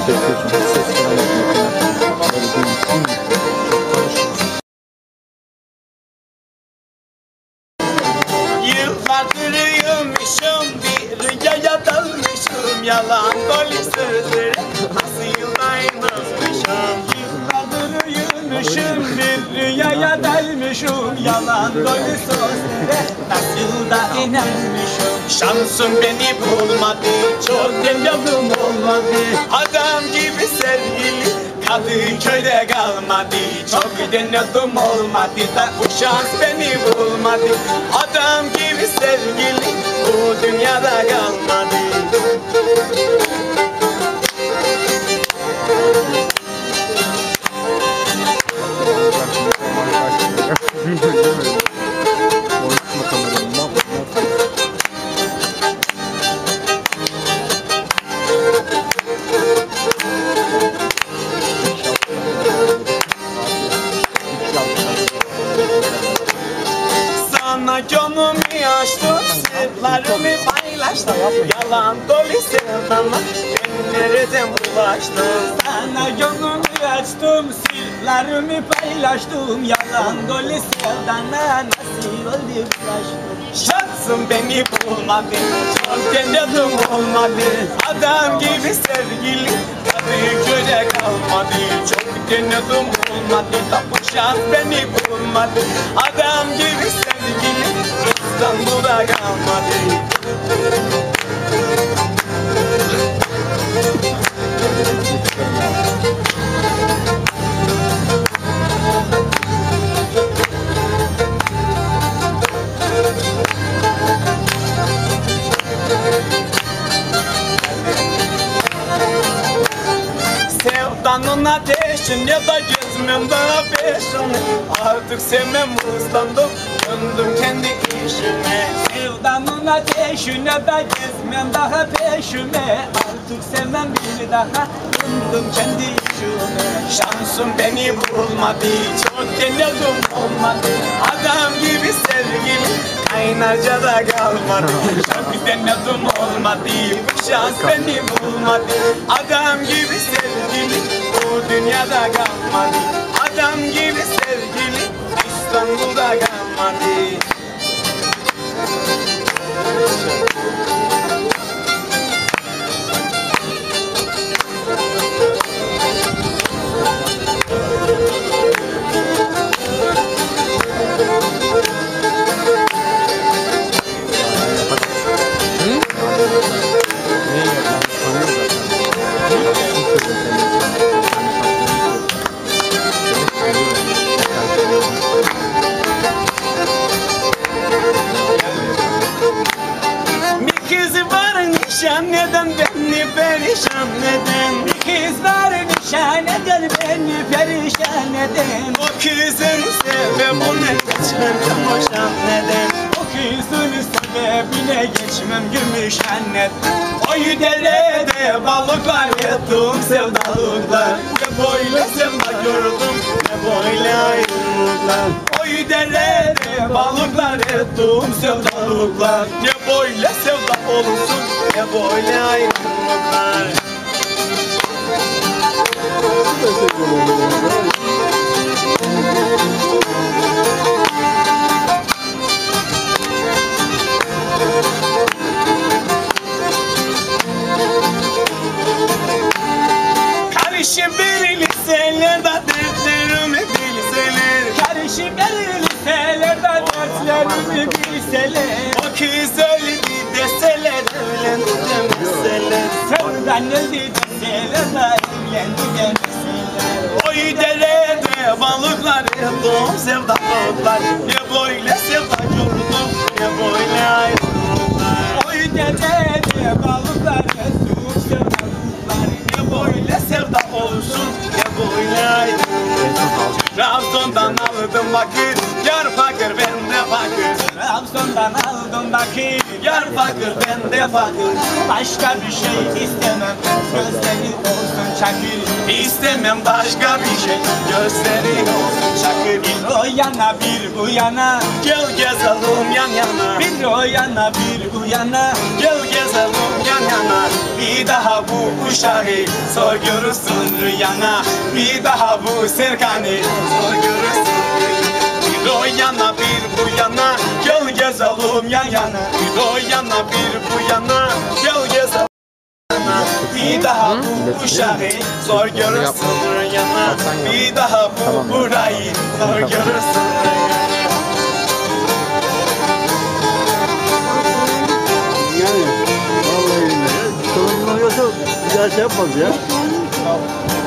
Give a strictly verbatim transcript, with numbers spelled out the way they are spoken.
Yıllardır uyumuşum, bir rüyaya dalmışım, yalan dolu sözlere nasıl inanmışım. Yıllardır uyumuşum, bir rüyaya dalmışım, yalan dolu sözlere nasıl da inanmışım. Şansım beni bulmadı, çok denedim olmadı, adam gibi sevgili Kadıköy'de kalmadı, çok denedim olmadı da bu şans beni bulmadı. Adam gibi sevgili bu dünyada kalmadı. Sana gönlümü açtım, sırlarımı paylaştım, yalan dolu sevdama ben nereden bulaştım. Sana gönlümü açtım, sırlarımı paylaştım, yalan dolu sevdana nasıl oldu bulaştım. Şansım beni bulmadı, çok denedim olmadı, adam gibi sevgili Kadıköy'de kalmadı, çok denedim olmadı da bu şans beni bulmadı. Adam gibi sevgili İstanbul'da kalmadı. Sevdanın ateşini da gözümün daha peşini, artık sevmem ıslandım, döndüm kendi işime. Sevdanın ateşine de gezmem daha peşime, artık sevmem bir daha, döndüm kendi işime. Şansım beni bulmadı, çok denedim olmadı, adam gibi sevgili kaynarca da kalmadı. Çok denedim olmadı, bu şans beni bulmadı, adam gibi sevgili bu dünyada kalmadı. Adam gibi sevgili İstanbul'da kalmadı. Neden beni perişan neden? Bir kız var nişan eden beni perişan neden? O kızın sebebine geçmem gümüşhan neden? O kızın sebebine geçmem gümüşhan neden? Oy derede balıklar ettim sevdalıklar, ne böyle sevda gördüm ne böyle ayrılıklar. Oy derede balıklar ettim sevdalıklar, ne böyle sevda olursun ne böyle ayrılıklar. Karışım bir liselerde dertlerimi bilseler, karışım bir liselerde dertlerimi bilseler, o kız öldü deseler evlendi demeseler, sevdan öldü deseler evlendi demeseler. Oy derede balıklar ettim sevdalıklar, ne böyle sevda gördüm ne böyle ayrılıklar. Oy derede balıklar ettim sevdalıklar, ne böyle sevda olsun ne böyle ayrılıklar. Trabzon'dan aldım bakır, yar fakir ben de fakir. Trabzon'dan aldım bakır, yar fakir ben de fakir. Başka bir şey istemem, gözleri olsun çakır. İstemem başka bir şey, gözleri olsun çakır. Bir o yana bir bu yana, gel gezelim yan yana. Bir o yana bir bu yana, gel gezelim yan yan yana. Bir daha bu uşağı zor görürsün rüyana. Bir daha bu Serkan'ı zor görürsün rüyana. Bir o yana bir bu yana, gel gezelim yan yana. Bir o yana bir bu yana, gel gezelim. Bir daha bu uşağı zor görürsün rüyana. Bir daha bu burayı zor görürsün rüyana. Yani vallahi billahi. Sorun yoksa bir daha şey yapmaz ya.